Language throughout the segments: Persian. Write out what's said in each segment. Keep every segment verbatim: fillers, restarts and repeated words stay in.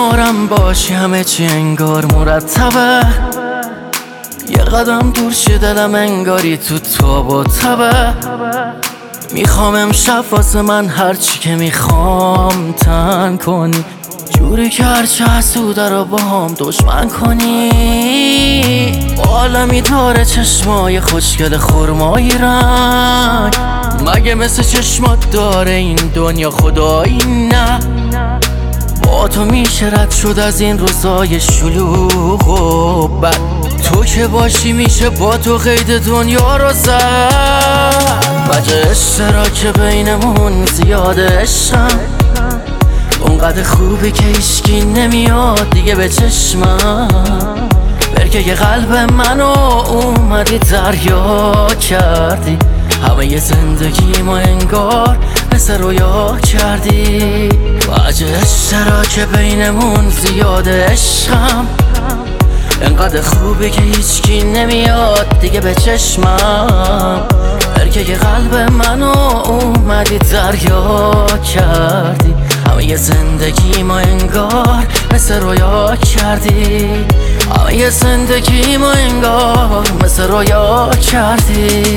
کنارم باشی همه چی انگار مرتبه، یه قدم دور شه دلم انگاری تو تاب و تبه. میخوام امشب واسه من هرچی که میخوام تن کنی، جوری که هرچه حسوده رو با هم دشمن کنی. عالمی داره چشمای خوشگل خرمایی رنگ، مگه مثل چشمات داره این دنیا خدایی نه؟ با تو میشه رد شد از این روزای شلوغ و بد، تو که باشی میشه با تو قید دنیا رو زد. وجه اشتراک بینمون زیاده عشقم، اونقدر خوبی که هیچکی نمیاد دیگه به چشمم. برکه که قلب منو اومدی دریا کردی، همه ی زندگی ما انگار مثل رویا کردی. وجه اشتراک بینمون زیاده عشقم، انقدر خوبی که هیچکی نمیاد دیگه به چشمم. برکه که قلب منو اومدی دریا کردی، همه ی زندگی ما انگار مثل رویا کردی. همه ی زندگی ما انگار مثل رویا کردی.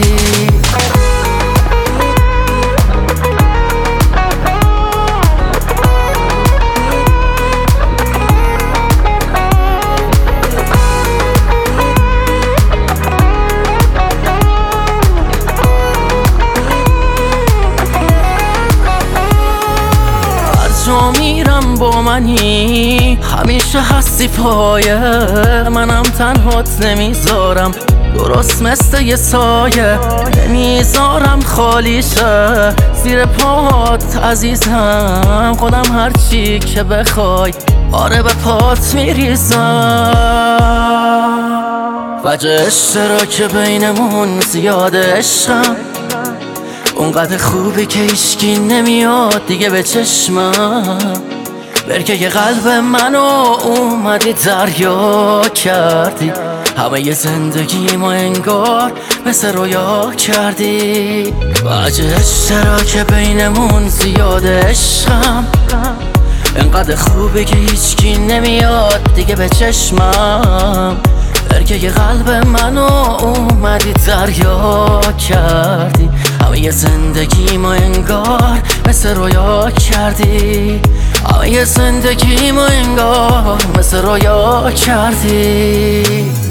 میرم با منی همیشه هستی پایه، منم تنهات نمیذارم درست مثل یه سایه، نمیذارم خالی شه زیر پات عزیزم. خودم هرچی که بخوای آره به پات میریزم. وجه اشتراک بینمون زیاده عشقم، اونقدر خوبی که هیچکی نمیاد دیگه به چشمم. برکه که قلب منو اومدی دریا کردی، همه ی زندگی ما انگار مثل رویا کردی. وجه اشتراک بینمون زیاده عشقم، انقدر خوبی که هیچکی نمیاد دیگه به چشمم. برکه که قلب منو اومدی دریا کردی، همه ی زندگی ما انگار مثل رویا کردی. همه ی زندگی ما انگار مثل رویا کردی.